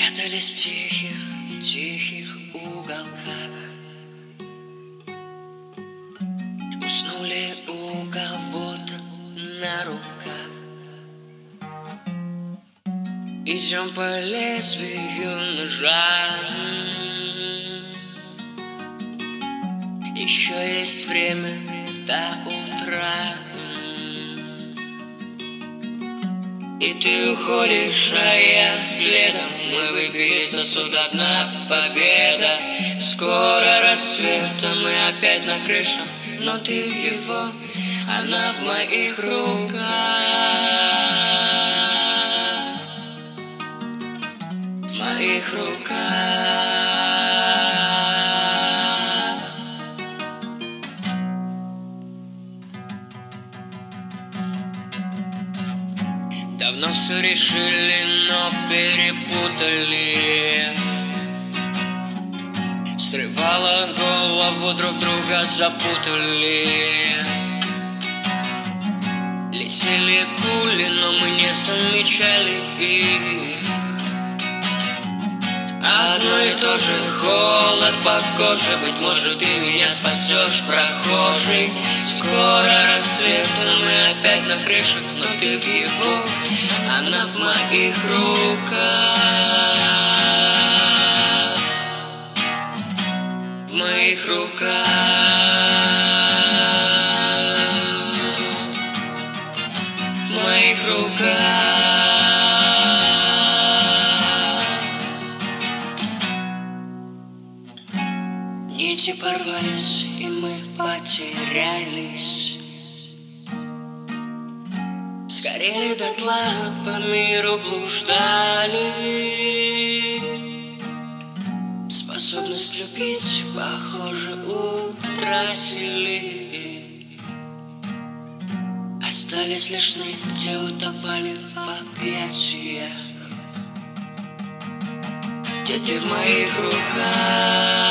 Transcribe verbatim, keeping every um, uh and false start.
Прятались в тихих, тихих уголках, уснули у кого-то на руках. Идем по лезвию ножа, еще есть время до утра. И ты уходишь, а я следом. Мы выпили сосуд, одна победа. Скоро рассвет, а мы опять на крыше. Но ты в его, она в моих руках. В моих руках. Давно все решили, но перепутали. Срывало голову, друг друга запутали. Летели пули, но мы не замечали их. Одно и то же, холод по коже. Быть может, ты меня спасешь, прохожий. Скоро рассвет, мы опять на крышах. Но ты в его, она в моих руках. В моих руках. В моих руках. Нити порвались, и мы потерялись. Сгорели дотла, по миру блуждали. Способность любить, похоже, утратили. Остались лишь сны, где утопали в объятиях. Где ты в моих руках.